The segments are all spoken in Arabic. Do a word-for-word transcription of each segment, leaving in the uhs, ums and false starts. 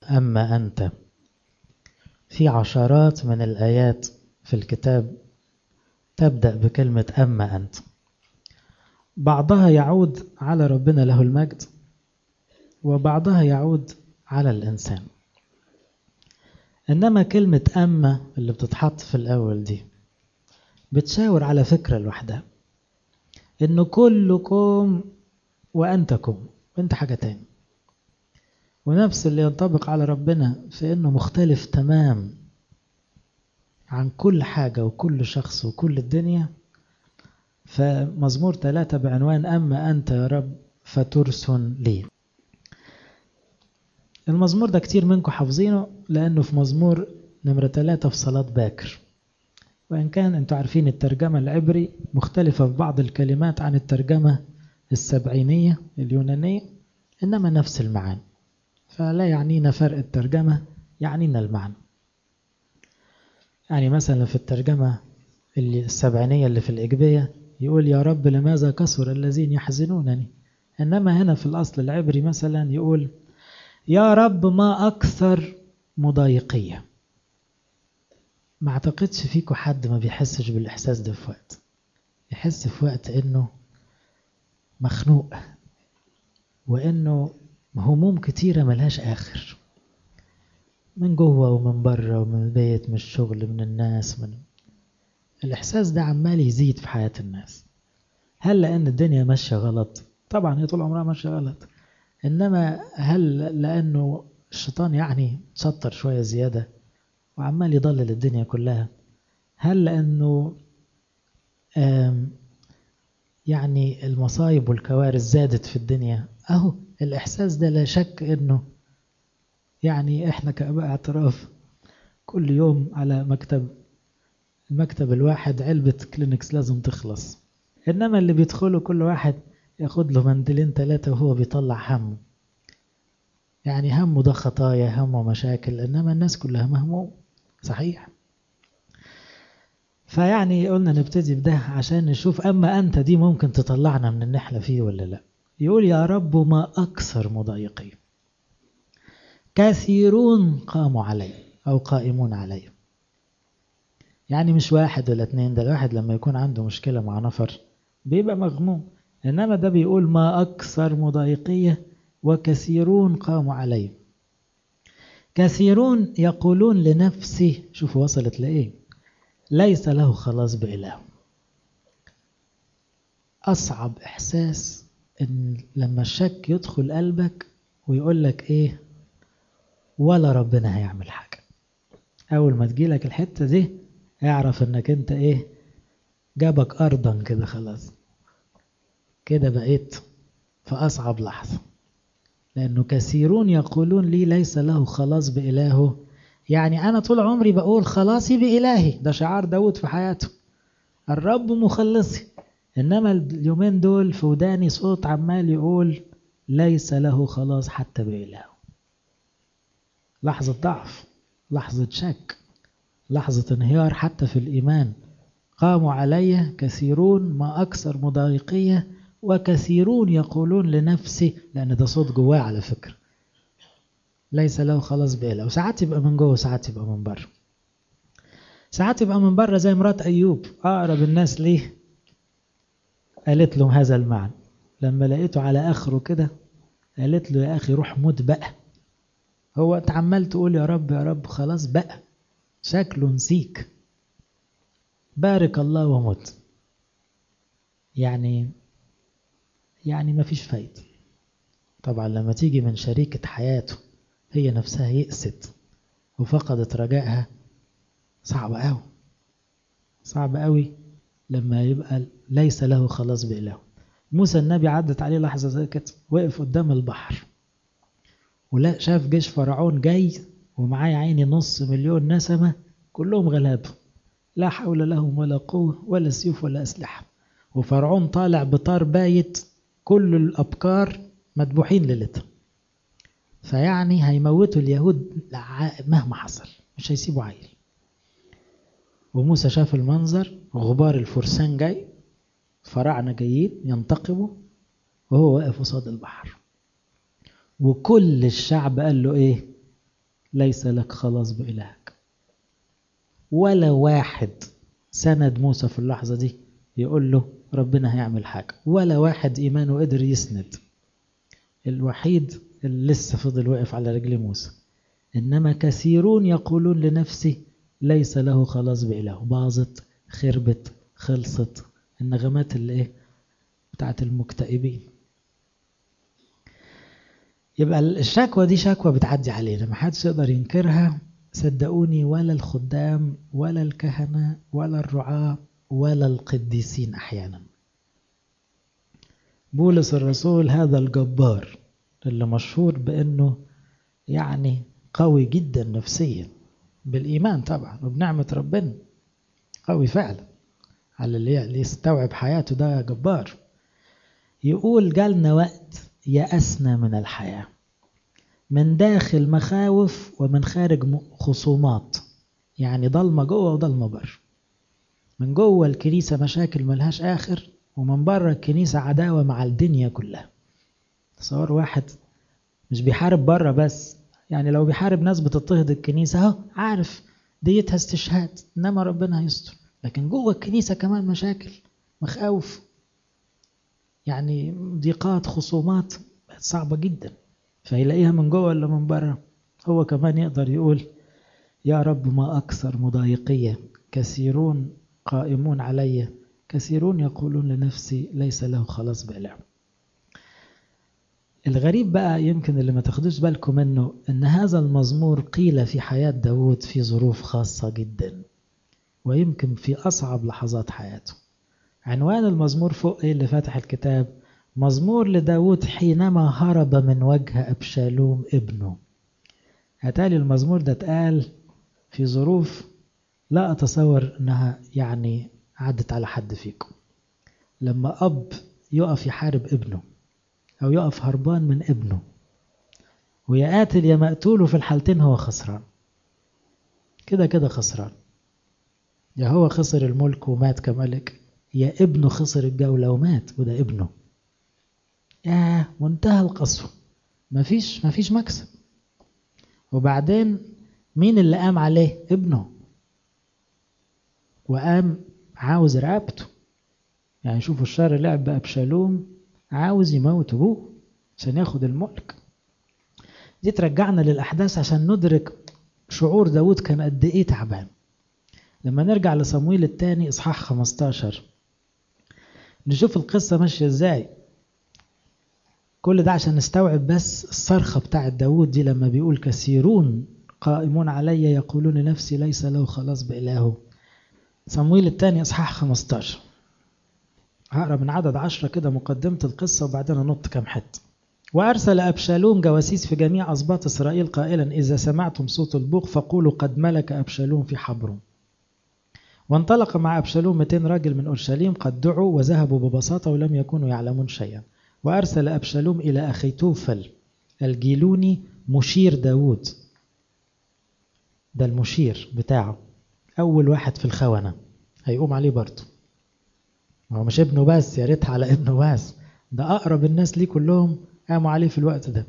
أما أنت. في عشرات من الآيات في الكتاب تبدأ بكلمة أما أنت، بعضها يعود على ربنا له المجد، وبعضها يعود على الإنسان. إنما كلمة أما اللي بتتحط في الأول دي بتشاور على فكرة لوحدها، إنه كلكم وأنتكم، وأنت حاجة تاني. ونفس اللي ينطبق على ربنا في إنه مختلف تمام عن كل حاجة وكل شخص وكل الدنيا. فمزمور ثلاثة بعنوان أما أنت يا رب فترس لي. المزمور ده كتير منكم حافظينه لأنه في مزمور نمرة ثلاثة في صلاة باكر، وإن كان أنتوا عارفين الترجمة العبري مختلفة في بعض الكلمات عن الترجمة السبعينية اليونانية، إنما نفس المعنى، فلا يعنينا فرق الترجمة، يعنينا المعنى. يعني مثلا في الترجمة اللي السبعينية اللي في الإجبية يقول يا رب لماذا كثر الذين يحزنونني، إنما هنا في الأصل العبري مثلا يقول يا رب ما أكثر مضايقية. ما اعتقدش فيكم حد ما بيحسش بالإحساس ده في وقت، يحس في وقت إنه مخنوق وإنه هموم كتيرة ملهاش آخر، من جوه ومن بره ومن البيت، من الشغل، من الناس، من الإحساس ده عمال يزيد في حياة الناس. هل لأن الدنيا ماشية غلط؟ طبعا هي طول عمرها ماشية غلط، إنما هل لأنه الشيطان يعني تشطر شوية زيادة وعمال يضلل الدنيا كلها؟ هل لأنه يعني المصايب والكوارث زادت في الدنيا؟ أهو الإحساس ده لا شك إنه يعني إحنا كأباء اعتراف كل يوم على مكتب المكتب الواحد علبة كلينكس لازم تخلص، إنما اللي بيدخله كل واحد ياخد له منديلين ثلاثة وهو بيطلع همه. يعني همه ده خطايا، همه مشاكل، إنما الناس كلها مهموم. صحيح. فيعني قلنا نبتدي بده عشان نشوف أما أنت دي ممكن تطلعنا من النحلة فيه ولا لا. يقول يا رب ما أكثر مضايقي، كثيرون قاموا علي أو قائمون علي. يعني مش واحد ولا اتنين، ده الواحد لما يكون عنده مشكلة مع نفر بيبقى مغموم، إنما ده بيقول ما أكثر مضايقية وكثيرون قاموا علي. كثيرون يقولون لنفسي، شوفوا وصلت لإيه، ليس له خلاص بإله. أصعب إحساس إن لما الشك يدخل قلبك ويقول لك إيه، ولا ربنا هيعمل حاجة. أول ما تجيلك الحتة دي اعرف إنك أنت إيه، جابك أرضا كده، خلاص كده بقيت في أصعب لحظة. لأنه كثيرون يقولون لي ليس له خلاص بإلهه. يعني أنا طول عمري بقول خلاصي بإلهي، ده شعار داود في حياته، الرب مخلصي. إنما اليومين دول في وداني صوت عمال يقول ليس له خلاص حتى بإلهه. لحظة ضعف، لحظة شك، لحظة انهيار حتى في الإيمان. قاموا علي كثيرون ما أكثر مضايقية وكثيرون يقولون لنفسي، لأن ده صوت جواه على فكرة، ليس له خلاص بإله. وساعات يبقى من جوه وساعات يبقى من بره. ساعات يبقى من بره زي مرات أيوب، أقرب الناس ليه قالت له هذا المعنى لما لقيته على آخره كده، قالت له يا أخي روح موت بقى. هو تعمل تقول يا رب يا رب، خلاص بقى شكله نسيك، بارك الله ومت. يعني يعني ما فيش فايدة. طبعا لما تيجي من شريكة حياته هي نفسها يأست وفقدت رجائها، صعب قوي، صعب قوي لما يبقى ليس له خلاص بإله. موسى النبي عدت عليه لحظة زي كده، وقف قدام البحر ولا شاف جيش فرعون جاي ومعاه عيني نص مليون نسمة كلهم غلابه، لا حول لهم ولا قوة ولا سيوف ولا أسلحة، وفرعون طالع بطار بايت كل الأبكار مدبوحين ليلتها. فيعني هيموتوا اليهود مهما حصل، مش هيسيبوا عيل. وموسى شاف المنظر، غبار الفرسان جاي، فراعنة جايين ينتقموا، وهو واقف قصاد البحر. وكل الشعب قال له ايه، ليس لك خلاص بإلهك. ولا واحد سند موسى في اللحظة دي يقول له ربنا هيعمل حاجة، ولا واحد إيمانه قدر يسند. الوحيد اللي لسه فضل واقف على رجل موسى. إنما كثيرون يقولون لنفسي ليس له خلاص بإله. باظت، خربت، خلصت. النغمات اللي إيه بتاعت المكتئبين. يبقى الشكوى دي شكوى بتعدي علينا، ما حدش يقدر ينكرها. صدقوني، ولا الخدام ولا الكهنة ولا الرعاة ولا القديسين أحيانا. بولس الرسول هذا الجبار اللي مشهور بأنه يعني قوي جدا نفسيا بالإيمان طبعا وبنعمة ربنا، قوي فعلا على اللي يستوعب حياته، ده جبار. يقول جالنا وقت يأسنا من الحياة، من داخل مخاوف ومن خارج خصومات، يعني ضلمة جوه وضلمة بره. من جوه الكنيسة مشاكل ملهاش آخر، ومن بره الكنيسة عداوة مع الدنيا كلها. تصور واحد مش بيحارب بره بس، يعني لو بيحارب ناس بتضطهد الكنيسة اهو عارف ديتها استشهاد، انما ربنا هيستر. لكن جوه الكنيسة كمان مشاكل، مخاوف، يعني ضيقات، خصومات صعبة جدا. فيلاقيها من جوه ولا من بره. هو كمان يقدر يقول يا رب ما أكثر مضايقية، كثيرون قائمون علي، كثيرون يقولون لنفسي ليس له خلاص بإله. الغريب بقى يمكن اللي ما تاخدوش بالكم منه ان هذا المزمور قيل في حياة داود في ظروف خاصة جدا، ويمكن في أصعب لحظات حياته. عنوان المزمور فوق ايه اللي فاتح الكتاب؟ مزمور لداود حينما هرب من وجه أبشالوم ابنه. هتالي المزمور ده اتقال في ظروف لا أتصور أنها يعني عدت على حد فيكم. لما أب يقف يحارب ابنه أو يقف هربان من ابنه، ويا قاتل يا مقتول، في الحالتين هو خسران، كده كده خسران. يا هو خسر الملك ومات كملك، يا ابنه خسر الجولة ومات وده ابنه. يا منتهى القسوة، مفيش مفيش مكسب. وبعدين مين اللي قام عليه؟ ابنه. وقام عاوز رقبته. يعني شوفوا الشر لعب بأبشالوم، عاوز يموت ابوه عشان ياخد الملك. دي ترجعنا للأحداث عشان ندرك شعور داود كان قد ايه تعبان. لما نرجع لصمويل الثاني اصحاح خمستاشر نشوف القصة ماشية ازاي. كل ده عشان نستوعب بس الصرخة بتاعت داود دي لما بيقول كثيرون قائمون علي يقولون لنفسي ليس له خلاص بإلهه. صمويل الثاني اصحاح خمستاشر، هقرا من عدد عشرة كده مقدمة القصة وبعدين ننط كام حتة. وأرسل أبشالوم جواسيس في جميع أسباط إسرائيل قائلا إذا سمعتم صوت البوق فقولوا قد ملك أبشالوم في حبرون. وانطلق مع أبشالوم مئتين راجل من أورشليم قد دعوا وذهبوا ببساطة ولم يكونوا يعلمون شيئا. وأرسل أبشالوم إلى أخيتوفل الجيلوني مشير داود، ده المشير بتاعه، أول واحد في الخونة هيقوم عليه برضه. هو مش ابنه بس، يا ريت على ابنه بس، ده أقرب الناس ليه كلهم قاموا عليه في الوقت ده.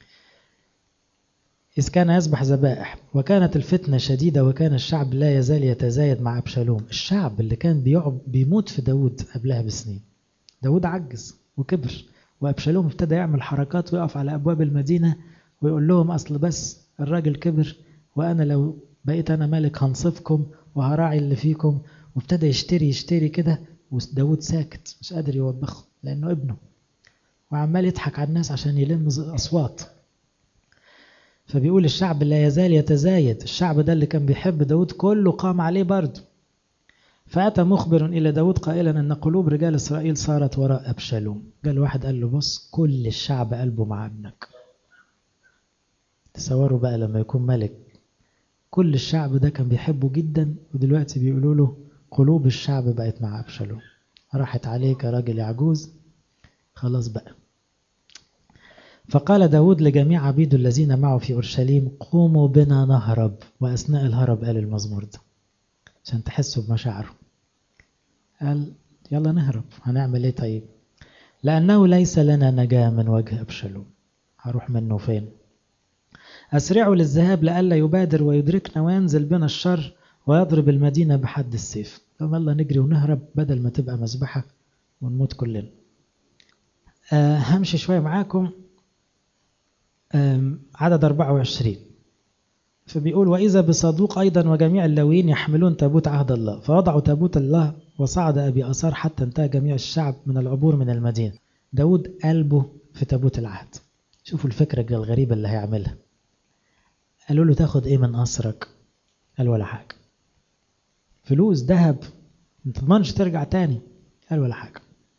إذ كان يذبح ذبائح وكانت الفتنة شديدة وكان الشعب لا يزال يتزايد مع أبشالوم. الشعب اللي كان بيموت في داود قبلها بسنين. داود عجز وكبر، وأبشالوم ابتدى يعمل حركات ويقف على أبواب المدينة ويقول لهم أصل بس الراجل كبر وأنا لو بقيت أنا ملك هنصفكم وهراعي اللي فيكم. وابتدى يشتري يشتري كده، وداود ساكت مش قادر يوبخه لأنه ابنه، وعمال يضحك على الناس عشان يلم أصوات. فبيقول الشعب لا يزال يتزايد. الشعب ده اللي كان بيحب داود كله قام عليه برضه. فأتى مخبر إلى داود قائلا أن قلوب رجال إسرائيل صارت وراء أبشالوم. قال واحد قال له بص كل الشعب قلبه مع ابنك. تصوروا بقى لما يكون ملك كل الشعب ده كان بيحبه جدا، ودلوقتي بيقولوا له قلوب الشعب بقت مع أبشالوم. راحت عليك يا راجل يعجوز، خلاص بقى. فقال داود لجميع عبيده الذين معه في أورشليم قوموا بنا نهرب. وأثناء الهرب قال المزمور ده عشان تحسوا بمشاعره. قال يلا نهرب. هنعمل ايه طيب؟ لأنه ليس لنا نجاة من وجه أبشالوم. هروح منه فين؟ أسرعوا للذهاب لئلا يبادر ويدركنا وينزل بنا الشر ويضرب المدينة بحد السيف. طب يلا نجري ونهرب بدل ما تبقى مذبحة ونموت كلنا. أه همشي شوية معاكم. عدد أربعة وعشرين فبيقول وإذا بصدوق أيضا وجميع اللاويين يحملون تابوت عهد الله، فوضعوا تابوت الله وصعد أبي أسار حتى انتهى جميع الشعب من العبور من المدينة. داود قلبه في تابوت العهد. شوفوا الفكرة الغريبة اللي هيعملها. قالوا له تاخد ايه من أسرك؟ قال ولا حاجة. فلوس ذهب ما تضمنش ترجع تاني؟ قال ولا حاجة.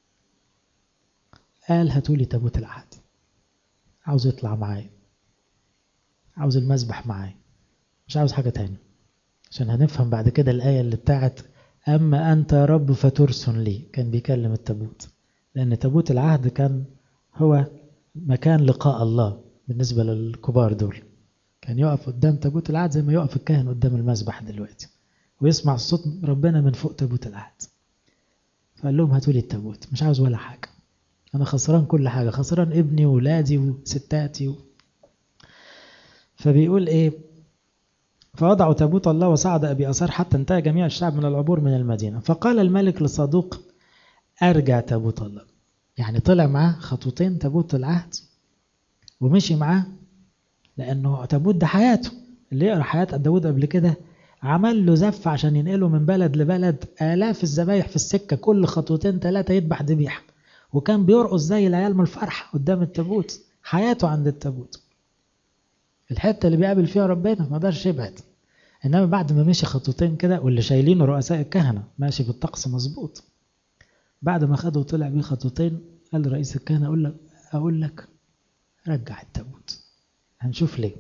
قال هاتولي تابوت العهد، عاوز يطلع معايا، عاوز المذبح معايا، مش عاوز حاجة تاني. عشان هنفهم بعد كده الآية اللي بتاعت أما أنت يا رب فترسن لي، كان بيكلم التابوت، لأن تابوت العهد كان هو مكان لقاء الله بالنسبة للكبار دول. كان يقف قدام تابوت العهد زي ما يقف الكاهن قدام المذبح دلوقتي ويسمع صوت ربنا من فوق تابوت العهد. فقال لهم هاتولي التابوت، مش عاوز ولا حاجة، أنا خسران كل حاجة، خسران ابني وولادي وستاتي و... فبيقول إيه؟ فوضعوا تابوت الله وصعد أبي أسار حتى انتهى جميع الشعب من العبور من المدينة. فقال الملك لصدوق أرجع تابوت الله. يعني طلع معاه خطوتين تابوت العهد ومشي معاه، لأنه تابوت ده حياته. اللي يقرأ حياة داود قبل كده عمل له زف عشان ينقله من بلد لبلد، آلاف الذبايح في السكة، كل خطوتين ثلاثة يذبح ذبيحة، وكان بيرقص زي العيال من الفرحة قدام التابوت. حياته عند التابوت، الحتة اللي بيقابل فيها ربنا ما قدرش يبعد. إنما بعد ما مشي خطوتين كده، واللي شايلينه رؤساء الكهنة ماشي بالطقس مظبوط، بعد ما خده وطلع بيه خطوتين قال رئيس الكهنة أقول لك أقول لك رجع التابوت. هنشوف ليه.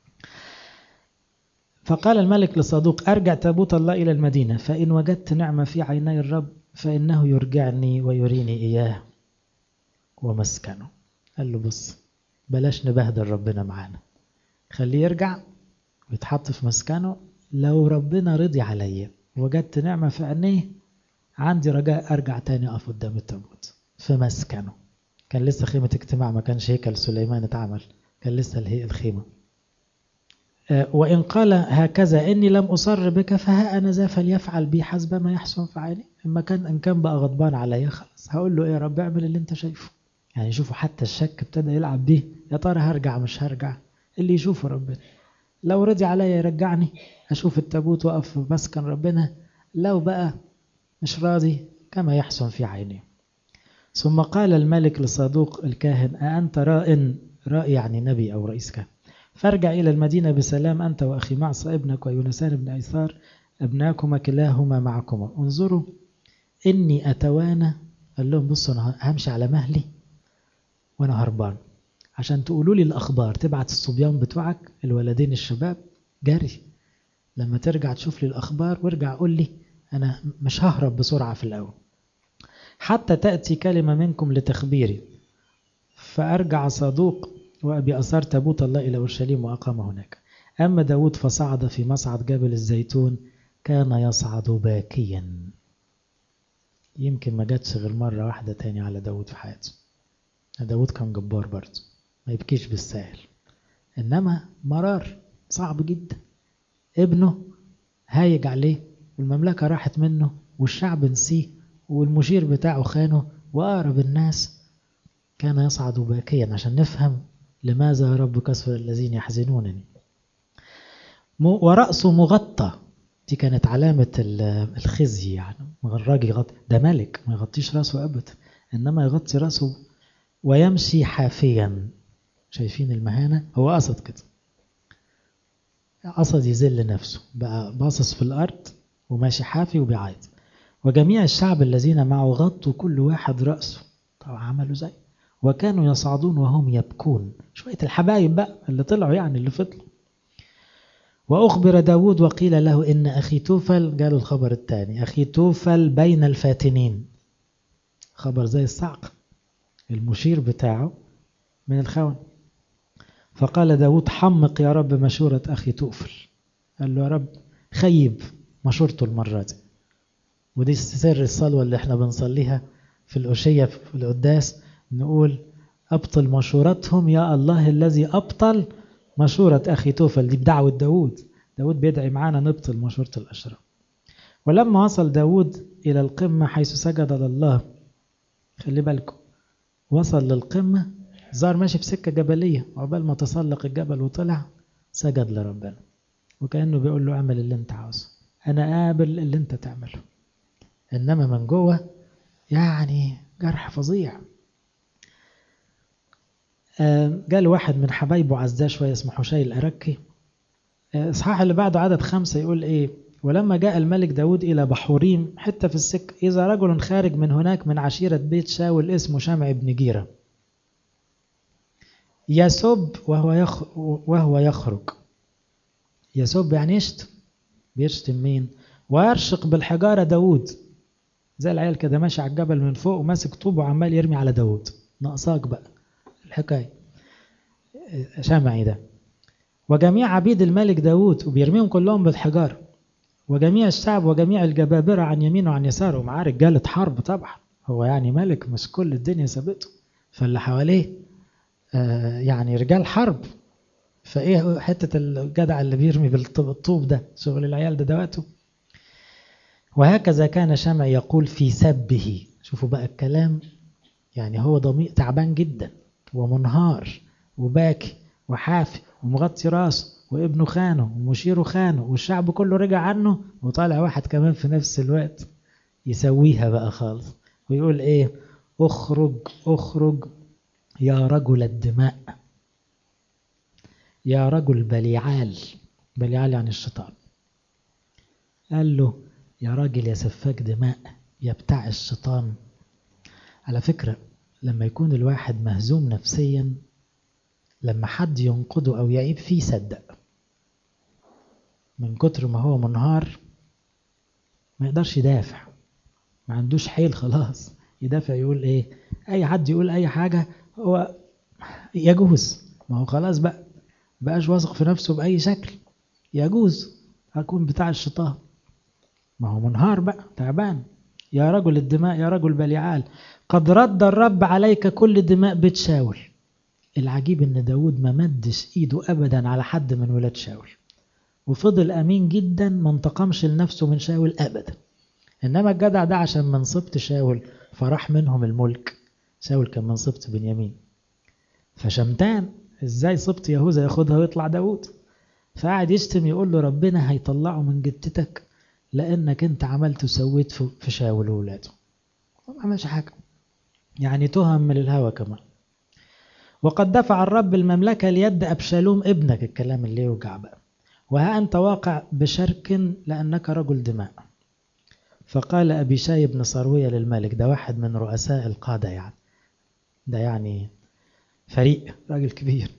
فقال الملك لصدوق أرجع تابوت الله إلى المدينة، فإن وجدت نعمة في عيني الرب فإنه يرجعني ويريني إياه ومسكنه. قال له بص، بلاش نبهدل ربنا معانا، خليه يرجع ويتحط في مسكنه. لو ربنا رضي عليا وجدت نعمة في عينيه، عندي رجاء أرجع تاني أقف قدام التابوت في مسكنه. كان لسه خيمة اجتماع، ما كانش هيكل سليمان اتعمل، كان لسه الخيمة. وإن قال هكذا إني لم أصر بك فها أنا ذا فليفعل بي حسب ما يحسن في عيني. إما كان إن كان بقى غضبان عليا خلاص هقول له إيه يا رب، اعمل اللي أنت شايفه. يعني شوفوا حتى الشك ابتدى يلعب بيه، يا ترى هرجع مش هرجع، اللي يشوفه ربنا. لو رضي عليا يرجعني أشوف التابوت وقف في مسكن ربنا، لو بقى مش راضي كما يحسن في عيني. ثم قال الملك لصدوق الكاهن أأنت راء؟ راء يعني نبي أو رئيس كهنة. فارجع إلى المدينة بسلام أنت وأخي معصى ابنك ويونسان بن أيثار ابناكما كلاهما معكما. انظروا إني أتوانى. قال لهم بصوا أنا همشي على مهلي وأنا هربان، عشان تقولوا لي الأخبار، تبعت الصبيان بتوعك الولدين الشباب جري، لما ترجع تشوف لي الأخبار وارجع قول لي، أنا مش ههرب بسرعة في الأول حتى تأتي كلمة منكم لتخبيري. فأرجع صدوق وأبي أسار تابوت الله إلى أورشليم وأقام هناك. أما داود فصعد في مصعد جبل الزيتون، كان يصعد باكيا. يمكن ما جاتش غير مرة واحدة تاني على داود في حياته. داود كان جبار برضه، ما يبكيش بالساهل، إنما مرار صعب جدا. ابنه هايج عليه والمملكة راحت منه والشعب نسيه والمشير بتاعه خانه وأقرب الناس. كان يصعد باكيا عشان نفهم لماذا يا رب كسر الذين يحزنونني. ورأسه مغطى، دي كانت علامة الخزي، يعني الراجل يغطي، ده ملك ما يغطيش رأسه أبدا، إنما يغطي رأسه. ويمشي حافيا، شايفين المهانة؟ هو قصد كده، قصد يذل نفسه، بقى باصص في الأرض وماشي حافي وبيعيط. وجميع الشعب الذين معه غطوا كل واحد رأسه، طبعا عملوا زي، وكانوا يصعدون وهم يبكون. شوية الحبايب بقى اللي طلعوا يعني اللي فضلوا. وأخبر داود وقيل له إن أخي توفل، قالوا الخبر الثاني، أخي توفل بين الفاتنين. خبر زي الصعق، المشير بتاعه من الخون. فقال داود حمق يا رب مشورة أخي توفل. قال له يا رب خيب مشورته المرة دي. ودي سر الصلوة اللي احنا بنصليها في الأشية في القداس، نقول أبطل مشورتهم يا الله الذي أبطل مشورة أخي توفل دي بدعوة داود، داود بيدعي معانا نبطل مشورة الأشرار. ولما وصل داود إلى القمة حيث سجد لله، خلي بالكم وصل للقمة، زار ماشي في سكة جبلية، عقبال ما تسلق الجبل وطلع سجد لربنا، وكأنه بيقول له اعمل اللي انت عاوزه، أنا قابل اللي انت تعمله. إنما من جوه يعني جرح فظيع. قال واحد من حبايبه عزاه شوية اسمه حشي الأركي، إصحاح اللي بعده عدد خمسة يقول إيه: ولما جاء الملك داود إلى بحوريم حتى في السكة، إذا رجل خارج من هناك من عشيرة بيت شاول اسمه شمع بن جيرة يسب وهو يخ... وهو يخرج. يسب يعني يشتم، بيشتم مين؟ ويرشق بالحجارة داود، زي العيال كده ماشي على الجبل من فوق وماسك طوب وعمال يرمي على داود. ناقصاك بقى الحكاية شمعي ده. وجميع عبيد الملك داود، وبيرميهم كلهم بالحجارة، وجميع الشعب وجميع الجبابرة عن يمينه وعن يساره، ومعاه رجالة حرب طبعا، هو يعني ملك مش كل الدنيا سابته، فاللي حواليه آه يعني رجال حرب. فايه حتة الجدع اللي بيرمي بالطوب ده، شغل العيال ده دواته. وهكذا كان شمع يقول في سبه. شوفوا بقى الكلام، يعني هو ضمير تعبان جدا ومنهار وباكي وحافي ومغطي راسه، وابنه خانه ومشيره خانه والشعب كله رجع عنه، وطالع واحد كمان في نفس الوقت يسويها بقى خالص ويقول ايه: اخرج اخرج يا رجل الدماء، يا رجل بليعال. بليعال يعني الشيطان. قال له يا راجل يا سفاك دماء يا بتاع الشيطان. على فكرة لما يكون الواحد مهزوم نفسيا، لما حد ينقده أو يعيب فيه صدق، من كتر ما هو منهار ما يقدرش يدافع، ما عندوش حيل خلاص يدافع. يقول ايه؟ اي حد يقول اي حاجة هو يجوز، ما هو خلاص بقى بقاش واثق في نفسه بأي شكل، يجوز هكون بتاع الشيطان، ما هو منهار بقى تعبان. يا رجل الدماء يا رجل بليعال، قد رد الرب عليك كل دماء بيت شاول. العجيب ان داود ما مدش ايده ابدا على حد من ولاد شاول، وفضل امين جدا، ما انتقمش لنفسه من شاول ابدا. انما الجدع ده عشان من سبط شاول فراح منهم الملك. شاول كان من سبط بنيامين، فشمتان ازاي سبط يهوذا ياخدها ويطلع داود، فقعد يشتم يقول له ربنا هيطلعه من جدتك لانك انت عملت وسويت في شاول وولاده. ما عملش حاجه، يعني تهم من الهوى كمان. وقد دفع الرب المملكة ليد أبشالوم ابنك، الكلام اللي يوجع بقى، وها أنت واقع بشرك لأنك رجل دماء. فقال أبيشاي بن صروية للملك، ده واحد من رؤساء القادة يعني، ده يعني فريق راجل كبير،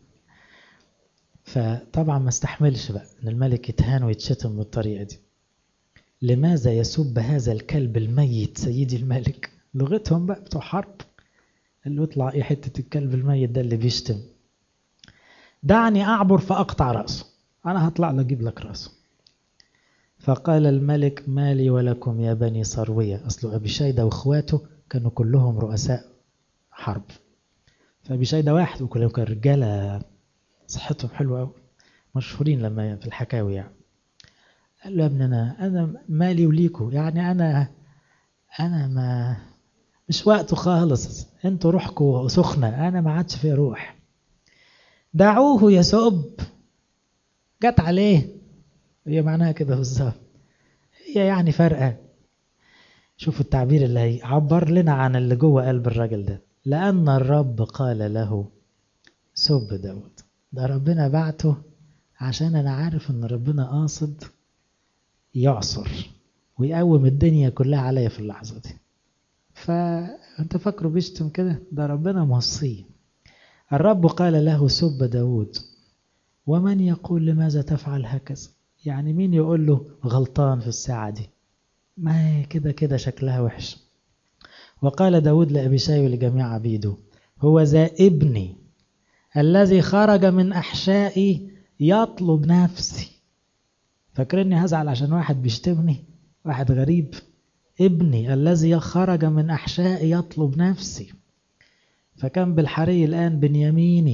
فطبعا ما استحملش بقى ان الملك يتهان ويتشتم بالطريقة دي. لماذا يسب هذا الكلب الميت سيدي الملك؟ لغتهم بقى بتوع حرب، اللي يطلع ايه حتة الكلب الميت ده اللي بيشتم. دعني أعبر فأقطع رأسه، أنا هطلع لأجيب لك رأسه. فقال الملك ما لي ولكم يا بني صروية. أصله أبيشاي ده وإخواته كانوا كلهم رؤساء حرب، فأبيشاي ده واحد وكلهم كانوا رجالة صحتهم حلوة أوي، مشهورين لما في الحكاوي يعني. قال له يا ابننا أنا مالي وليكو، يعني أنا أنا ما مش وقته خالص، انتوا روحكوا سخنة أنا ما عادش فيه روح، دعوه يسب. جت عليه، هي معناها كده بالظبط، هي يعني فرقة. شوفوا التعبير اللي هيعبر لنا عن اللي جوه قلب الراجل ده. لأن الرب قال له سب داود. ده ربنا بعته عشان أنا عارف أن ربنا قاصد يعصر ويقوم الدنيا كلها عليا في اللحظة دي. فأنت فكره بيشتم كده، ده ربنا موصيه. الرب قال له سب داود، ومن يقول لماذا تفعل هكذا؟ يعني مين يقول له غلطان في الساعة دي؟ ما كده كده شكلها وحش. وقال داود لأبيشاي ولجميع عبيده هو ذا ابني الذي خرج من أحشائي يطلب نفسي. فاكرني هزعل عشان واحد بيشتمني، واحد غريب؟ ابني الذي خرج من أحشائي يطلب نفسي. فكان بالحري الآن بنياميني،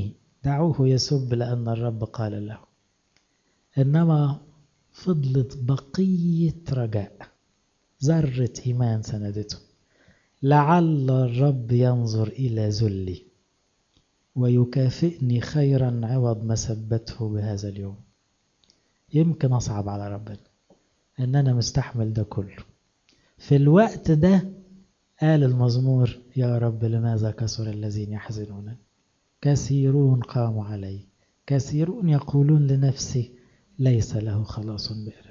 دعوه يسب لأن الرب قال له. إنما فضلت بقية رجاء، ذرة إيمان سندته. لعل الرب ينظر إلى ذلي ويكافئني خيرا عوض مسبته بهذا اليوم. يمكن أصعب على ربنا إن أنا مستحمل ده كله. في الوقت ده قال المزمور: يا رب لماذا كثر الذين يحزنون، كثيرون قاموا علي، كثيرون يقولون لنفسي ليس له خلاص بئر.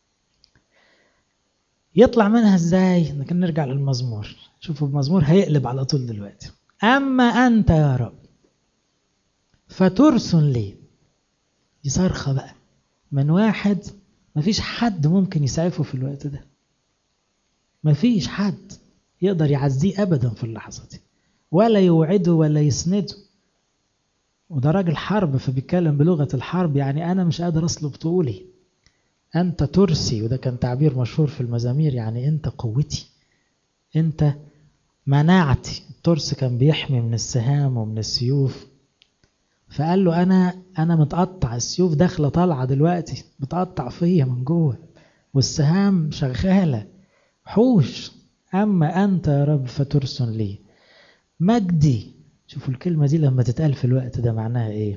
يطلع منها ازاي؟ لكن نرجع للمزمور. شوفوا المزمور هيقلب على طول دلوقتي. أما أنت يا رب فترسل لي. دي صرخة بقى من واحد مفيش حد ممكن يسعفه في الوقت ده، مفيش حد يقدر يعزيه أبدا في اللحظة دي، ولا يوعده ولا يسنده. وده راجل حرب فبيتكلم بلغة الحرب، يعني أنا مش قادر أصلب طولي. أنت ترسي، وده كان تعبير مشهور في المزامير، يعني أنت قوتي، أنت مناعتي. الترس كان بيحمي من السهام ومن السيوف. فقال له أنا أنا متقطع، السيوف داخلة طالعة دلوقتي بتقطع فيا من جوه، والسهام شغالة حوش. أما أنت يا رب فترسل لي مجدي. شوفوا الكلمة دي لما تتقال في الوقت ده معناها إيه؟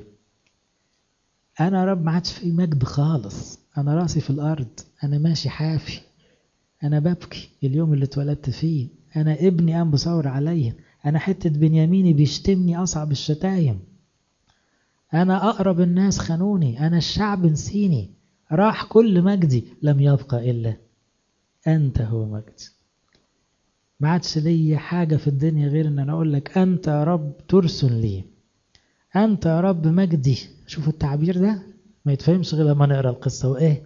أنا يا رب ما عادش في مجد خالص، أنا راسي في الأرض، أنا ماشي حافي، أنا ببكي اليوم اللي اتولدت فيه، أنا ابني قام بثور عليا، أنا حتة بنياميني بيشتمني أصعب الشتايم، أنا أقرب الناس خانوني، أنا الشعب نسيني، راح كل مجدي، لم يبقى إلا أنت هو مجدي. ما عادش لي حاجة في الدنيا غير أن أنا أقول لك أنت يا رب ترسل لي، أنت يا رب مجدي. شوفوا التعبير ده ما يتفهمش غير لما نقرأ القصة. وإيه؟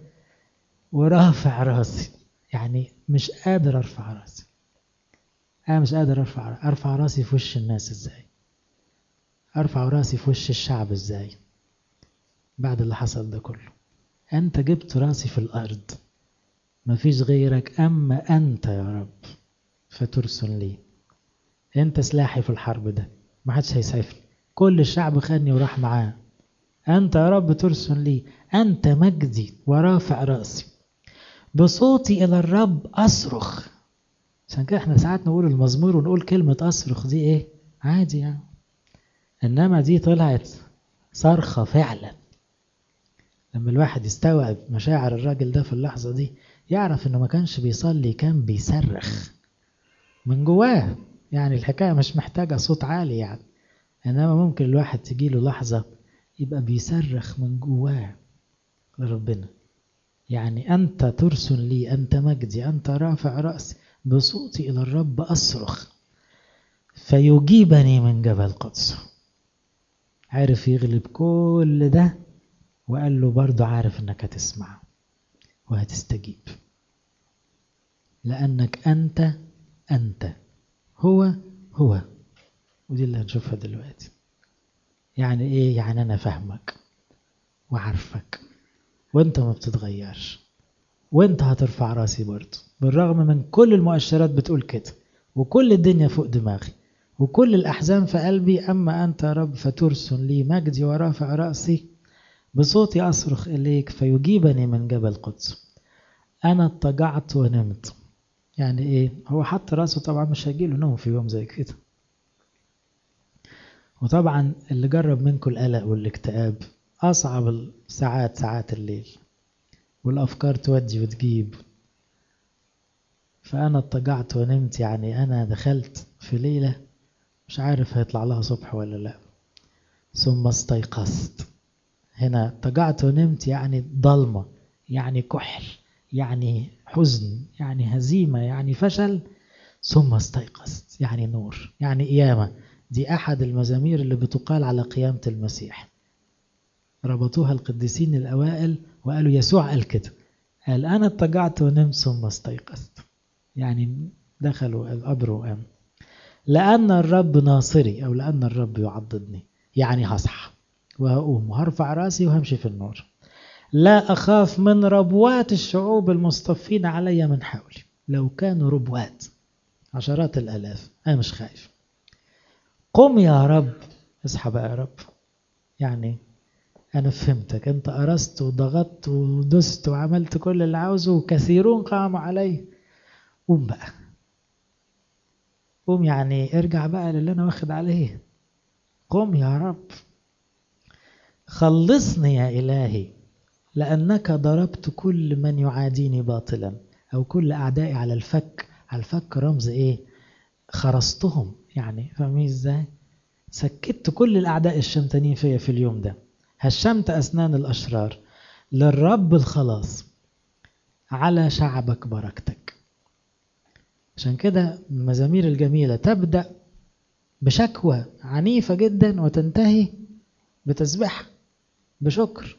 ورافع راسي، يعني مش قادر أرفع راسي. أنا مش قادر أرفع أرفع راسي في وش الناس إزاي؟ أرفع راسي في وش الشعب إزاي بعد اللي حصل ده كله؟ أنت جبت راسي في الأرض، مفيش غيرك. أما أنت يا رب فترسل لي، أنت سلاحي في الحرب ده، ما حدش هيسعفني، كل الشعب خاني وراح معاه. أنت يا رب ترسل لي، أنت مجدي ورافع رأسي، بصوتي إلى الرب أصرخ. عشان كده احنا ساعات نقول المزمور ونقول كلمة أصرخ دي إيه؟ عادي يعني، إنما دي طلعت صرخة فعلا. لما الواحد يستوعب مشاعر الراجل ده في اللحظة دي يعرف إنه ما كانش بيصلي، كان بيصرخ من جواه. يعني الحكاية مش محتاجة صوت عالي يعني، إنما ممكن الواحد تجيله لحظة يبقى بيصرخ من جواه لربنا. يعني أنت ترسل لي، أنت مجدي، أنت رافع رأسي، بصوتي إلى الرب أصرخ فيجيبني من جبل قدسه. عارف يغلب كل ده، وقال له برضو عارف أنك هتسمع وهتستجيب، لأنك أنت أنت هو هو. ودي اللي هنشوفها دلوقتي. يعني إيه؟ يعني أنا فاهمك وعارفك، وانت ما بتتغيرش، وانت هترفع راسي برضه بالرغم من كل المؤشرات بتقول كده، وكل الدنيا فوق دماغي، وكل الأحزان في قلبي. أما أنت يا رب فترسل لي مجدي ورافع رأسي، بصوتي أصرخ إليك فيجيبني من جبل قدس. أنا اضطجعت ونمت. يعني إيه؟ هو حط رأسه، طبعا مش هيجيله نوم في يوم زي كده. وطبعا اللي جرب منكم القلق والاكتئاب، أصعب الساعات ساعات الليل، والأفكار تودي وتجيب. فأنا اضطجعت ونمت، يعني أنا دخلت في ليلة مش عارف هيطلع لها صبح ولا لا. ثم استيقظت. هنا اضطجعت ونمت يعني ضلمة، يعني كحل، يعني حزن، يعني هزيمة، يعني فشل. ثم استيقظت يعني نور، يعني قيامة. دي أحد المزامير اللي بتقال على قيامة المسيح. ربطوها القديسين الأوائل وقالوا يسوع قال كده، قال أنا اضطجعت ونمت ثم استيقظت، يعني دخلوا القبر وقام. لأن الرب ناصري، أو لأن الرب يعضدني، يعني هصحى وهقوم وهرفع راسي وهمشي في النور. لا أخاف من ربوات الشعوب المصطفين علي من حولي. لو كانوا ربوات عشرات الآلاف أنا مش خايف. قم يا رب، اصحى بقى يا رب، يعني أنا فهمتك، أنت أرست وضغطت ودست وعملت كل اللي عاوزه وكثيرون قاموا عليه، قوم بقى، قوم يعني ارجع بقى للي أنا واخد عليه، قم يا رب خلصني يا إلهي لأنك ضربت كل من يعاديني باطلا، أو كل أعدائي على الفك. على الفك رمز إيه؟ خرستهم، يعني فاهمين إزاي؟ سكت كل الأعداء الشمتانين فيا في اليوم ده، هشمت أسنان الأشرار، للرب الخلاص، على شعبك بركتك. عشان كده المزامير الجميلة تبدأ بشكوى عنيفة جدا وتنتهي بتسبيح بشكر.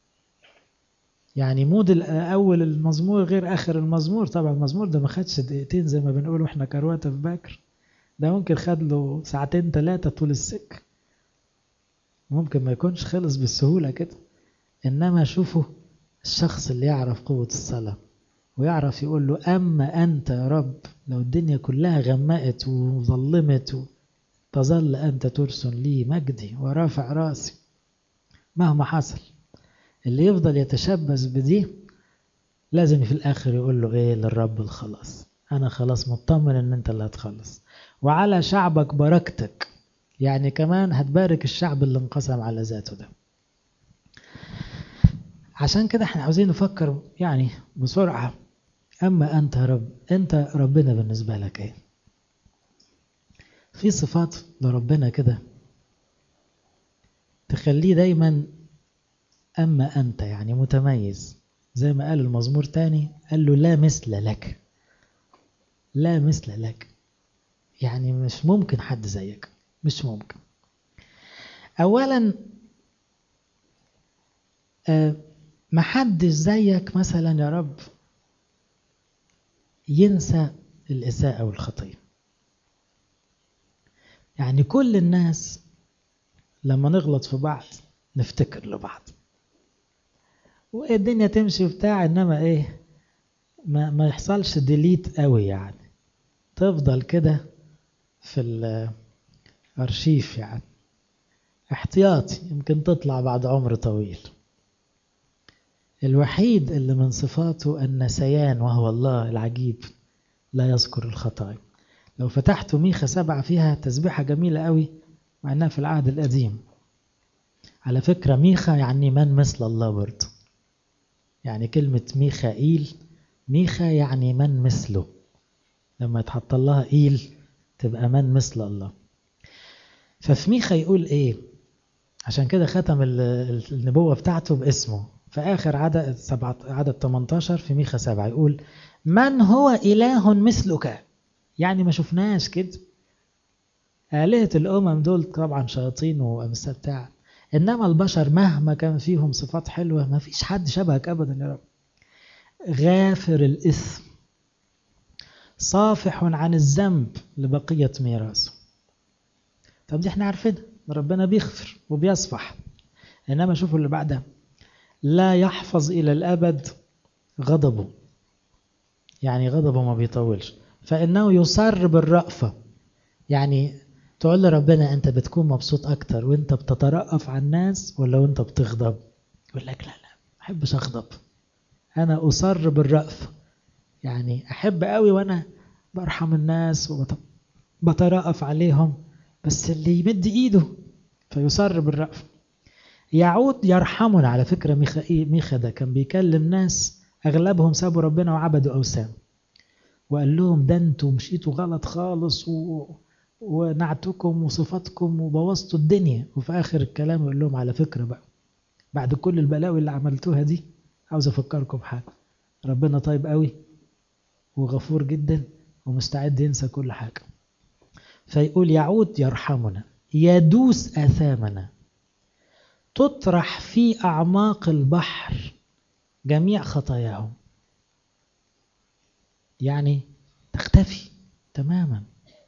يعني مود أول المزمور غير آخر المزمور. طبعا المزمور ده ما خدش دقيقتين زي ما بنقول واحنا كرواتة في باكر، ده ممكن خد له ساعتين ثلاثة طول السك، ممكن ما يكونش خلص بالسهولة كده. إنما شوفوا الشخص اللي يعرف قوة الصلاة ويعرف يقول له أما أنت يا رب، لو الدنيا كلها غمقت وظلمت تظل أنت ترسل لي مجدي ورافع راسي مهما حصل. اللي يفضل يتشبث بدي لازم في الآخر يقول له إيه؟ للرب الخلاص، أنا خلاص مطمن إن أنت اللي هتخلص، وعلى شعبك بركتك، يعني كمان هتبارك الشعب اللي انقسم على ذاته ده. عشان كده احنا عاوزين نفكر يعني بسرعة، أما أنت يا رب، أنت ربنا بالنسبة لك إيه؟ في صفات لربنا كده تخليه دايما أما أنت، يعني متميز. زي ما قال المزمور تاني، قال له لا مثل لك، لا مثل لك، يعني مش ممكن حد زيك، مش ممكن. أولا أه محدش زيك مثلا يا رب ينسى الإساءة والخطية. يعني كل الناس لما نغلط في بعض نفتكر لبعض والدنيا تمشي وبتاع، إنما إيه، ما, ما يحصلش ديليت قوي، يعني تفضل كده في الأرشيف، يعني احتياطي، يمكن تطلع بعد عمر طويل. الوحيد اللي من صفاته النسيان، وهو الله العجيب لا يذكر الخطايا. لو فتحت ميخا سبعة فيها تسبيحة جميلة قوي، مع انها في العهد القديم. على فكرة ميخا يعني من مثل الله برضه، يعني كلمة ميخائيل، ميخا يعني من مثله، لما يتحط لها إيل تبقى من مثل الله. ففي ميخا يقول ايه؟ عشان كده ختم النبوة بتاعته باسمه في آخر عدد سبعة عدد ثمانية عشر في ميخا سبعة، يقول من هو إله مثلك. يعني ما شفناش كده. آلهة الأمم دول طبعا شياطين وأمثال بتاع، إنما البشر مهما كان فيهم صفات حلوة ما فيش حد شبهك أبدا يا رب. غافر الإثم، صافح عن الذنب لبقية ميراثه. طب دي احنا عارفين ربنا بيغفر وبيصفح، إنما شوفوا اللي بعدها، لا يحفظ إلى الأبد غضبه، يعني غضبه ما بيطولش، فإنه يصر بالرأفة. يعني تقول لربنا أنت بتكون مبسوط أكتر وأنت بتترأف على الناس ولا وأنت بتغضب؟ يقول لك لا لا أحبش أغضب، أنا أصر بالرأفة، يعني أحب قوي وأنا برحم الناس وبترأف عليهم، بس اللي يمد إيده فيصر بالرأفة. يعود يرحمنا. على فكرة ميخا ده كان بيكلم ناس أغلبهم سابوا ربنا وعبدوا أوثان، وقال لهم ده انتوا مشيتوا غلط خالص و... ونعتكم وصفاتكم وبوظتوا الدنيا. وفي آخر الكلام يقول لهم على فكرة بقى، بعد كل البلاوي اللي عملتوها دي عاوز أفكركم بحاجة، ربنا طيب قوي وغفور جدا ومستعد ينسى كل حاجة. فيقول يعود يرحمنا، يدوس آثامنا، تطرح في أعماق البحر جميع خطاياهم، يعني تختفي تماما.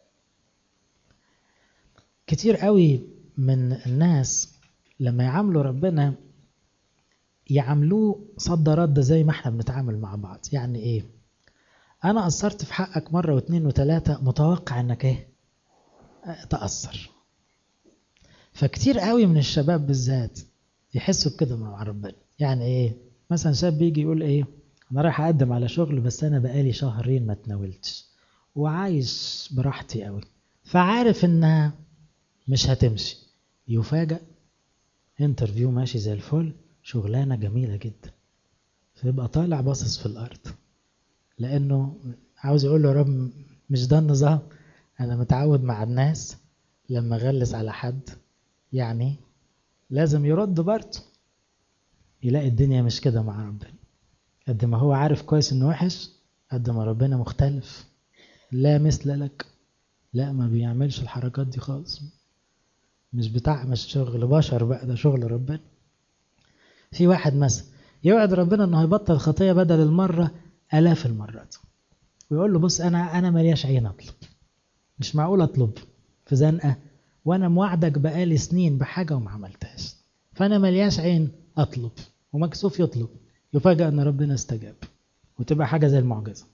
كتير قوي من الناس لما يعاملوا ربنا يعاملوه صد رد زي ما احنا بنتعامل مع بعض. يعني ايه؟ انا قصرت في حقك مرة واثنين وثلاثة، متوقع انك ايه؟ تأثر. فكتير قوي من الشباب بالذات يحسوا بكده مع ربنا. يعني ايه؟ مثلا شاب بيجي يقول ايه، انا رايح اقدم على شغل بس انا بقالي شهرين ما تناولتش وعايش براحتي قوي، فعارف انها مش هتمشي. يفاجأ انترفيو ماشي زي الفل، شغلانة جميلة جدا، فيبقى طالع باصص في الارض، لانه عاوز يقول له يا رب مش ده النظام، انا متعود مع الناس لما اغلس على حد يعني لازم يرد برضه. يلاقي الدنيا مش كده مع ربنا، قد ما هو عارف كويس انه وحش، قد ما ربنا مختلف، لا مثل لك. لا ما بيعملش الحركات دي خالص، مش بتاع مش شغل بشر بقى، ده شغل ربنا. في واحد مثلا يوعد ربنا انه هيبطل خطية بدل المرة آلاف المرات، ويقول له بص انا انا ملياش عين اطلب، مش معقول اطلب في زنقة وانا موعدك بقالي سنين بحاجة وما عملتهاش، فانا ملياش عين اطلب، ومكسوف يطلب. يفاجأ ان ربنا استجاب، وتبقى حاجة زي المعجزة،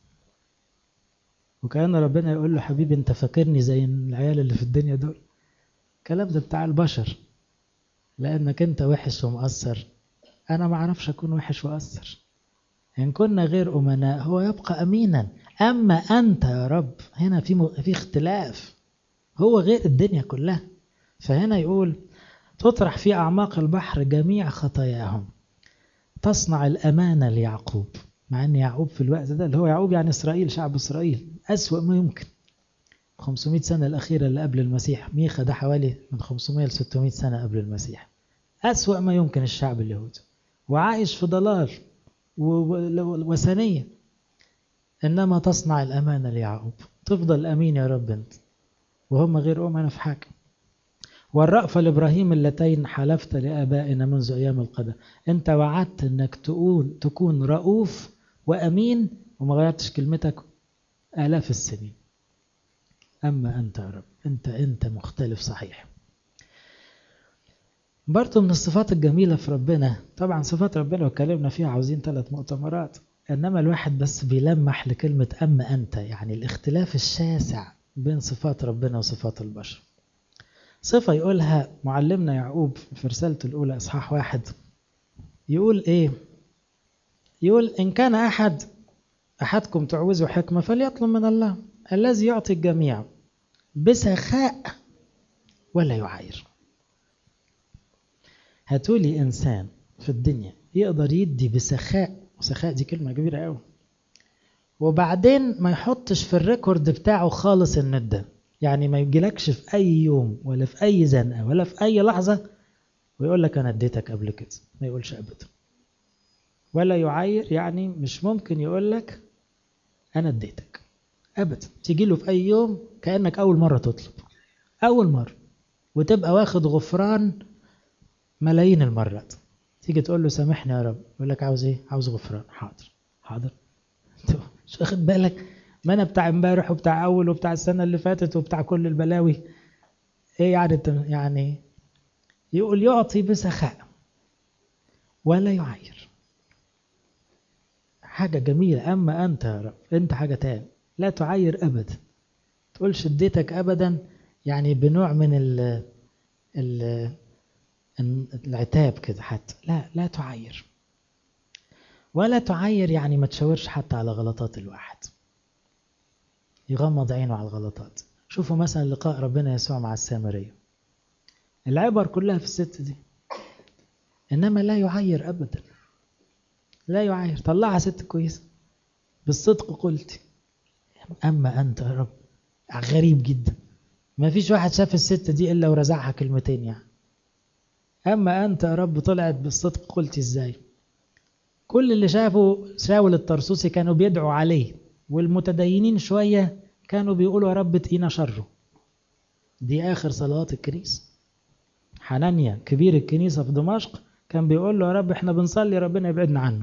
وكأن ربنا يقول له حبيبي انت فاكرني زي العيال اللي في الدنيا دول؟ الكلام ده بتاع البشر، لانك انت وحش ومقصر، انا ما اعرفش اكون وحش واقصر. ان كنا غير امناء هو يبقى امينا، اما انت يا رب هنا في م... في اختلاف، هو غير الدنيا كلها. فهنا يقول تطرح في اعماق البحر جميع خطاياهم، تصنع الامانه ليعقوب. مع ان يعقوب في الوقت ده اللي هو يعقوب يعني اسرائيل، شعب اسرائيل، اسوأ ما يمكن. خمسمائة سنة الأخيرة اللي قبل المسيح، ميخا ده حوالي من خمسمائة ل ستمائة سنة قبل المسيح، أسوأ ما يمكن الشعب اليهودي، وعايش في ضلال ووثنية. إنما تصنع الأمانة ليعقوب، تفضل أمين يا رب أنت، وهم غير أمنا في حاجة. والرأفة لإبراهيم اللتين حلفت لآبائنا منذ أيام القدم، أنت وعدت أنك تكون تكون رؤوف وأمين وما غيرتش كلمتك آلاف السنين. أما أنت يا رب أنت أنت مختلف صحيح. برضو من الصفات الجميلة في ربنا، طبعا صفات ربنا وكلمنا فيها عاوزين ثلاث مؤتمرات، إنما الواحد بس بيلمح لكلمة أما أنت، يعني الاختلاف الشاسع بين صفات ربنا وصفات البشر. صفة يقولها معلمنا يعقوب في رسالته الأولى إصحاح واحد، يقول إيه؟ يقول إن كان أحد أحدكم تعوزه حكمة فليطلب من الله الذي يعطي الجميع بسخاء ولا يعاير. هاتولي إنسان في الدنيا يقدر يدي بسخاء، وسخاء دي كلمة كبيرة قوي، وبعدين ما يحطش في الريكورد بتاعه خالص الندى، يعني ما يجيلكش في أي يوم ولا في أي زنقة ولا في أي لحظة ويقول لك أنا اديتك قبل كده، ما يقولش أبدا. ولا يعاير يعني مش ممكن يقول لك أنا اديتك أبدا، تيجي له في أي يوم كأنك أول مرة تطلب، أول مرة، وتبقى واخد غفران ملايين المرات. تيجي تقول له سامحني يا رب، يقول لك عاوز ايه؟ عاوز غفران. حاضر حاضر، مش واخد بالك؟ ما انا بتاع امبارح وبتاع اول وبتاع السنه اللي فاتت وبتاع كل البلاوي. ايه يعني؟ يعني يقول يعطي بسخاء ولا يعاير، حاجه جميله. اما انت يا رب انت حاجه تاني، لا تعاير ابدا، تقولش اديتك ابدا، يعني بنوع من ال ال العتاب كده حتى، لا لا تعاير. ولا تعاير يعني ما تشاورش حتى على غلطات الواحد، يغمض عينه على الغلطات. شوفوا مثلا لقاء ربنا يسوع مع السامرية، العبر كلها في الست دي، إنما لا يعاير أبدا، لا يعاير، طلعها ست كويسة بالصدق قلت. أما أنت يا رب غريب جدا، ما فيش واحد شاف الست دي إلا ورزعها كلمتين يعني. أما أنت يا رب طلعت بالصدق قلت إزاي؟ كل اللي شافوا شاول الطرسوسي كانوا بيدعوا عليه، والمتدينين شوية كانوا بيقولوا يا رب تقينا شره. دي آخر صلوات الكنيسة. حنانيا كبير الكنيسة في دمشق كان بيقول له يا رب احنا بنصلي ربنا يبعدنا عنه.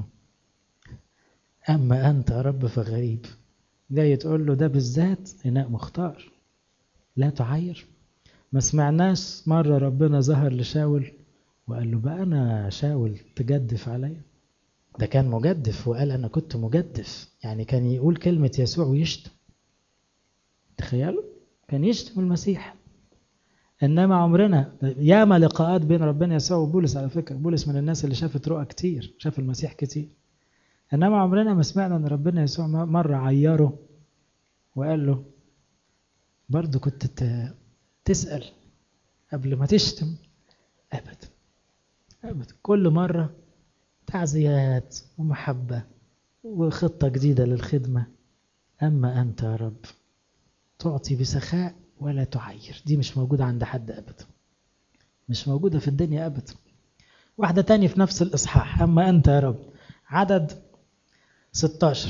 أما أنت يا رب فغريب، جاي تقول له ده بالذات إناء مختار، لا تعاير. ما سمعناش مرة ربنا ظهر لشاول وقال له بقى أنا شاول تجدف عليا؟ ده كان مجدف وقال أنا كنت مجدف، يعني كان يقول كلمة يسوع ويشتم. تخيلوا، كان يشتم المسيح. إنما عمرنا ياما لقاءات بين ربنا يسوع وبولس، على فكرة بولس من الناس اللي شافت رؤى كتير، شاف المسيح كتير، إنما عمرنا ما سمعنا أن ربنا يسوع مرة عيره وقال له برضو كنت تسأل قبل ما تشتم. أبدا أبدا، كل مرة تعزيات ومحبة وخطة جديدة للخدمة. أما أنت يا رب تعطي بسخاء ولا تعير، دي مش موجودة عند حد أبدا، مش موجودة في الدنيا أبدا. واحدة تانية في نفس الإصحاح، أما أنت يا رب، عدد ستاشر،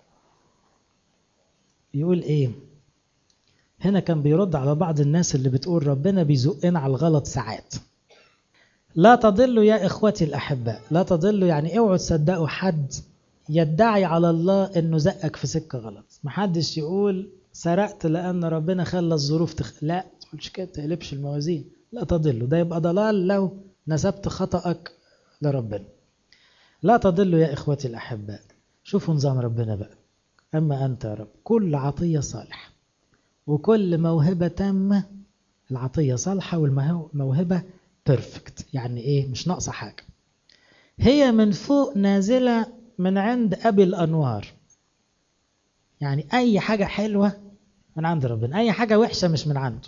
يقول إيه هنا؟ كان بيرد على بعض الناس اللي بتقول ربنا بيزقنا على الغلط ساعات. لا تضلوا يا إخوتي الأحباء، لا تضلوا يعني اوعوا تصدقوا حد يدعي على الله إنه زقك في سكة غلط. محدش يقول سرقت لأن ربنا خلى الظروف تخ... لا تقولش كده، تقلبش الموازين. لا تضلوا، ده يبقى ضلال لو نسبت خطأك لربنا. لا تضلوا يا إخوتي الأحباء. شوفوا نظام ربنا بقى. أما أنت يا رب كل عطية صالحة وكل موهبة تامة. العطية صالحة والموهبة بيرفكت، يعني إيه؟ مش ناقصة حاجة. هي من فوق نازلة من عند أبي الأنوار. يعني أي حاجة حلوة من عند ربنا، أي حاجة وحشة مش من عنده.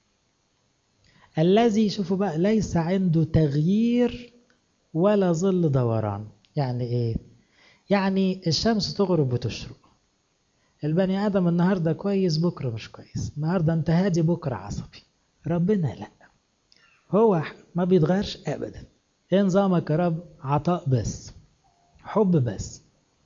الذي شوفوا بقى ليس عنده تغيير ولا ظل دوران. يعني إيه؟ يعني الشمس تغرب وتشرق. البني آدم النهاردة كويس بكرة مش كويس، النهاردة أنت هادي بكرة عصبي. ربنا لا، هو ما بيتغيرش أبدا. إيه نظامك يا رب؟ عطاء بس، حب بس،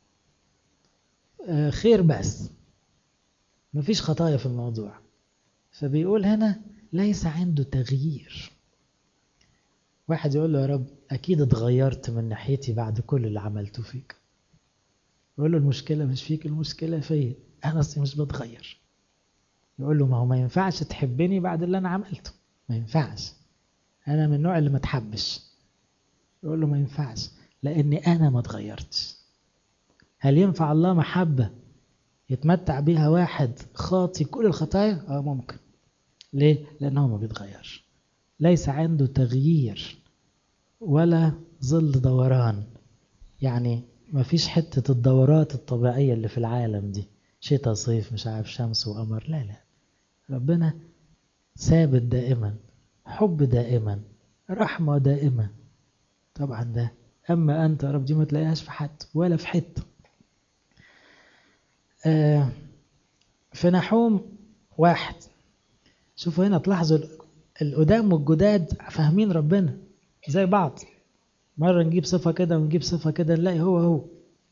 آه خير بس، مفيش خطايا في الموضوع. فبيقول هنا ليس عنده تغيير. واحد يقول له يا رب أكيد اتغيرت من ناحيتي بعد كل اللي عملته فيك. يقول له المشكلة مش فيك، المشكلة فيا، أنا أصلي مش بتغير. يقول له ما هو ما ينفعش تحبني بعد اللي أنا عملته، ما ينفعش، أنا من النوع اللي ما تحبش. يقول له ما ينفعش لأني أنا ما اتغيرتش. هل ينفع الله محبة يتمتع بيها واحد خاطي كل الخطايا؟ آه ممكن. ليه؟ لأنه ما بيتغيرش، ليس عنده تغيير ولا ظل دوران. يعني ما فيش حتة الدورات الطبيعية اللي في العالم دي، شتاء صيف مش عارف شمس وقمر، لا لا، ربنا ثابت دائما، حب دائما، رحمة دائما. طبعا ده أما أنت يا رب دي ما تلاقيهاش في حد ولا في حتة. آه في نحوم واحد، شوفوا هنا تلاحظوا القدام والجداد فاهمين ربنا زي بعض. مرة نجيب صفة كده ونجيب صفة كده نلاقي هو هو.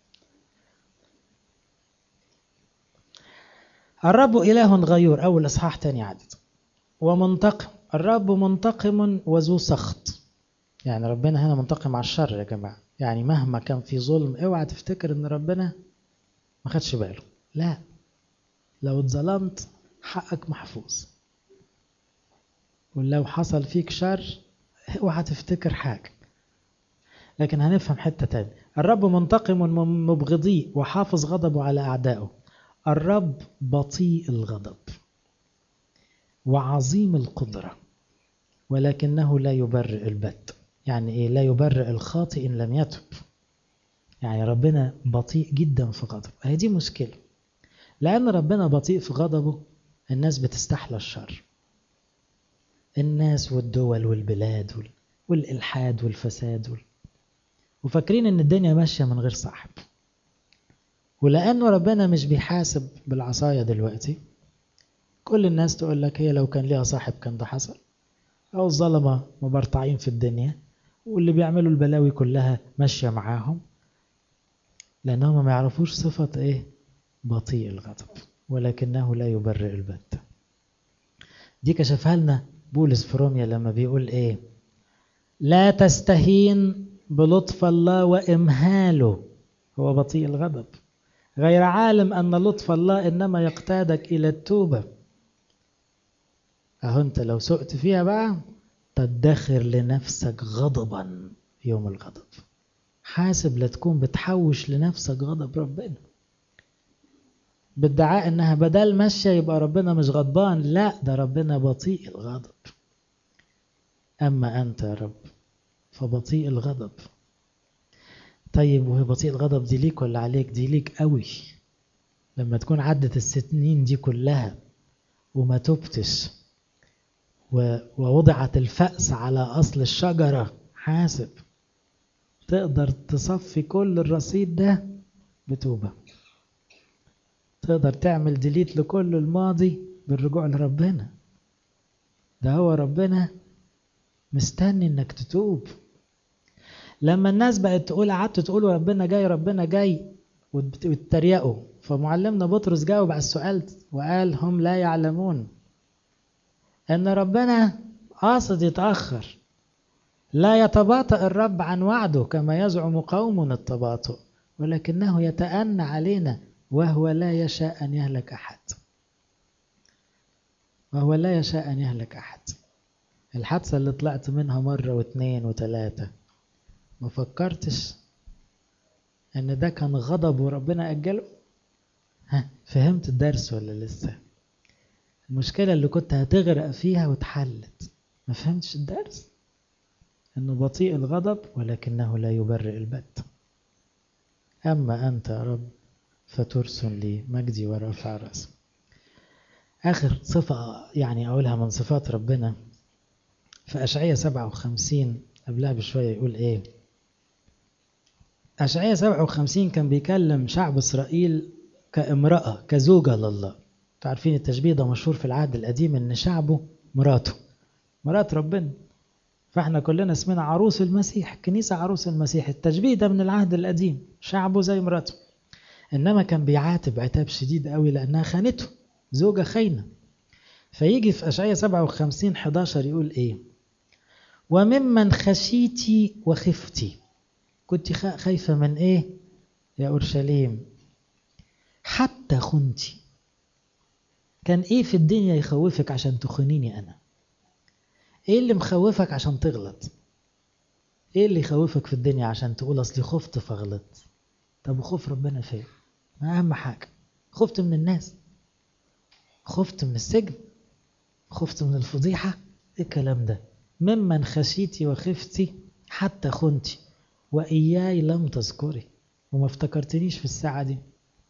الرب إله غيور، أول إصحاح تاني عدد، ومنتقم. الرب منتقم وذو سخط. يعني ربنا هنا منتقم على الشر يا جماعة. يعني مهما كان في ظلم اوعى تفتكر ان ربنا ما خدش باله، لا، لو اتظلمت حقك محفوظ، ولو حصل فيك شر اوعى تفتكر حاجة. لكن هنفهم حتة تاني. الرب منتقم مبغضي وحافظ غضبه على أعدائه. الرب بطيء الغضب وعظيم القدرة ولكنه لا يبرئ البت. يعني إيه؟ لا يبرئ الخاطئ إن لم يتب. يعني ربنا بطيء جدا في غضبه. هي دي مشكلة، لأن ربنا بطيء في غضبه الناس بتستحلى الشر، الناس والدول والبلاد والإلحاد والفساد وال... وفاكرين ان الدنيا ماشية من غير صاحب. ولأنه ربنا مش بيحاسب بالعصاية دلوقتي، كل الناس تقول لك هي لو كان ليها صاحب كان ده حصل، أو الظلمة مبرطعين في الدنيا واللي بيعملوا البلاوي كلها ماشية معاهم، لأنهم ما يعرفوش صفة إيه؟ بطيء الغضب ولكنه لا يبرئ البت. دي كشفها لنا بولس في روميا لما بيقول إيه؟ لا تستهين بلطف الله وإمهاله، هو بطيء الغضب، غير عالم أن لطف الله إنما يقتادك إلى التوبة. أهو أنت لو سقت فيها بقى تدخر لنفسك غضبا يوم الغضب. حاسب لا تكون بتحوش لنفسك غضب ربنا بادعاء إنها بدل ماشية يبقى ربنا مش غضبان. لا، ده ربنا بطيء الغضب. أما أنت يا رب فبطيء الغضب. طيب وهي بطيء الغضب دي ليك ولا عليك؟ دي ليك قوي. لما تكون عدت السنين دي كلها وما تبتش ووضعت الفأس على أصل الشجرة، حاسب تقدر تصفي كل الرصيد ده بتوبة. تقدر تعمل ديليت لكل الماضي بالرجوع لربنا. ده هو ربنا مستني انك تتوب. لما الناس بقت تقول، قعدت تقولوا ربنا جاي ربنا جاي وتتريقوا، فمعلمنا بطرس جاوب على السؤال وقال هم لا يعلمون ان ربنا قاصد يتأخر. لا يتباطأ الرب عن وعده كما يزعم قوم التباطؤ، ولكنه يتأنى علينا وهو لا يشاء أن يهلك أحد. وهو لا يشاء أن يهلك أحد. الحادثة اللي طلعت منها مرة واثنين وثلاثة، ما فكرتش أن ده كان غضب وربنا أجله؟ ها، فهمت الدرس ولا لسه؟ المشكلة اللي كنت هتغرق فيها وتحلت، ما فهمتش الدرس؟ أنه بطيء الغضب ولكنه لا يبرئ البت. أما أنت يا رب فترسل لي مجدي ورفع رأسي. آخر صفة يعني أقولها من صفات ربنا في أشعية سبعة وخمسين، قبلها بشوية يقول إيه؟ أشعية سبعة وخمسين كان بيكلم شعب إسرائيل كامرأة، كزوجة لله. تعرفين التشبيه ده مشهور في العهد القديم، إن شعبه مراته، مرات ربنا. فإحنا كلنا اسمنا عروس المسيح، كنيسة عروس المسيح. التشبيه ده من العهد القديم، شعبه زي مراته. إنما كان بيعاتب عتاب شديد قوي لأنها خانته، زوجة خاينة. فيجي في أشعية سبعة وخمسين حداشر يقول إيه؟ وممن خشيتي وخفتي. كنت خايفة من إيه يا أورشليم؟ حتى خنتي. كان إيه في الدنيا يخوفك عشان تخونيني أنا؟ إيه اللي مخوفك عشان تغلط؟ إيه اللي يخوفك في الدنيا عشان تقول أصلي خفت فغلط؟ طب وخوف ربنا فين؟ ما أهم حاجة، خفت من الناس؟ خفت من السجن؟ خفت من الفضيحة؟ إيه الكلام ده؟ ممن خشيتي وخفتي حتى خنتي وإياي لم تذكري، وما افتكرتنيش في الساعة دي.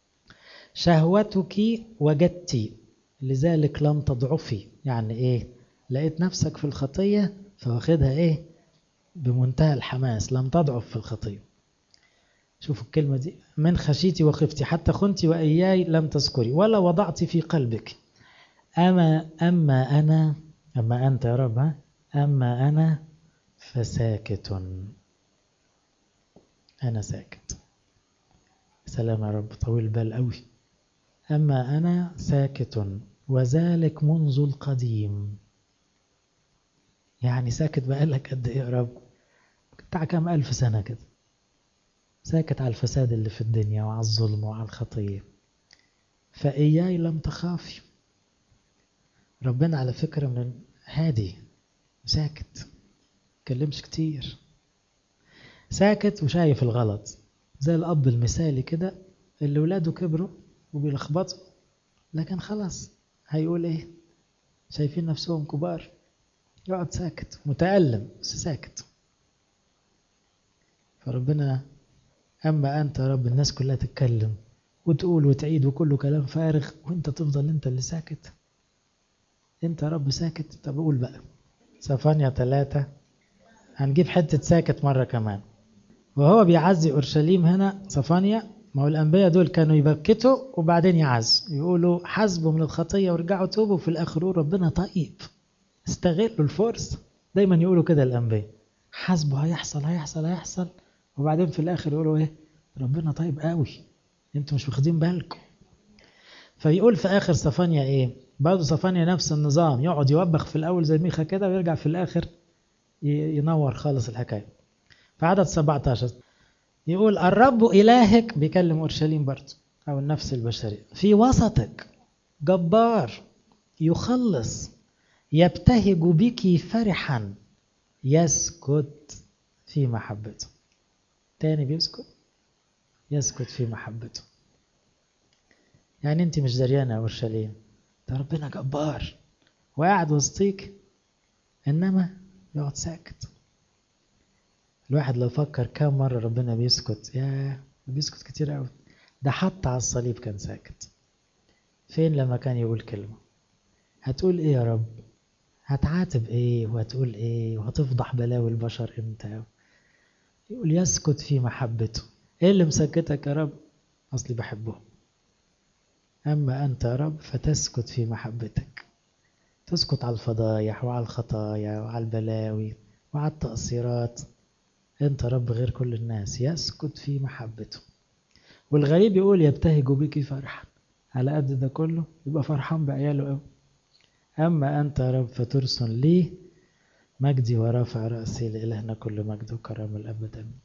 شهوتك وجدتي لذلك لم تضعفي. يعني إيه؟ لقيت نفسك في الخطية فواخدها إيه؟ بمنتهى الحماس، لم تضعف في الخطية. شوفوا الكلمة دي، من خشيتي وخفتي حتى خنتي وإياي لم تذكري ولا وضعت في قلبك. أما أما أنا أما أنت يا رب، أما أنا فساكت. أنا ساكت. سلام يا رب، طويل بال قوي. أما أنا ساكت وذلك منذ القديم. يعني ساكت بقالك قد إيه يا رب؟ بتاع كام ألف سنة كده ساكت على الفساد اللي في الدنيا وعلى الظلم وعلى الخطية. فإياي لم تخافي. ربنا على فكرة من هادي، ساكت، مكلمش كتير، ساكت وشايف الغلط، زي الأب المثالي كده اللي ولاده كبروا وبيلخبطوا، لكن خلاص هيقول إيه؟ شايفين نفسهم كبار، يقعد ساكت متألم بس ساكت. فربنا أما أنت يا رب الناس كلها تتكلم وتقول وتعيد وكله كلام فارغ، وانت تفضل انت اللي ساكت. انت يا رب ساكت. طب قول بقى صفانيا ثلاثة، هنجيب حتة ساكت مرة كمان. وهو بيعزي أورشليم هنا صفانيا، ما هو الأنبياء دول كانوا يبكتوا وبعدين يعز، يقولوا حسبوا من الخطية ورجعوا توبوا، في الآخر ربنا طيب، استغلوا الفرصة. دايما يقولوا كده الأنبياء، حسبوا هيحصل هيحصل هيحصل، وبعدين في الآخر يقولوا إيه؟ ربنا طيب قوي، انتوا مش واخدين بالكم. فيقول في آخر صفانيا إيه؟ برضه صفانيا نفس النظام، يقعد يوبخ في الأول زي ميخا كده ويرجع في الآخر ينور خالص الحكاية. في عدد سبعة عشر يقول الرب إلهك، بيكلم أورشليم برضه أو النفس البشرية، في وسطك جبار يخلص، يبتهج بك فرحا، يسكت في محبته. تاني بيسكت، يسكت في محبته. يعني انت مش دريانة يا أورشليم، ده ربنا جبار وقاعد وسطيك، إنما يقعد ساكت. الواحد لو فكر كم مرة ربنا بيسكت، يا بيسكت كتير قوي. ده حتى على الصليب كان ساكت. فين لما كان يقول كلمة؟ هتقول ايه يا رب؟ هتعاتب ايه وهتقول ايه وهتفضح بلاوي البشر امتى؟ يقول يسكت في محبته. ايه اللي مسكتك يا رب؟ اصلي بحبه. اما انت يا رب فتسكت في محبتك. تسكت على الفضايح وعلى الخطايا وعلى البلاوي وعلى التقصيرات. انت رب غير كل الناس، يسكت في محبته. والغريب يقول يبتهج بك فرحا. على قد ده كله يبقى فرحان بعياله قوي. اما انت يا رب فترسل لي مجدي ورافع رأسي لإلهنا كل مجد وكرم الأبد.